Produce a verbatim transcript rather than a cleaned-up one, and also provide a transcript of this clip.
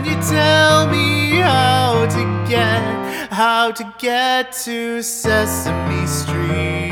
you tell me how to get, how to get to Sesame Street?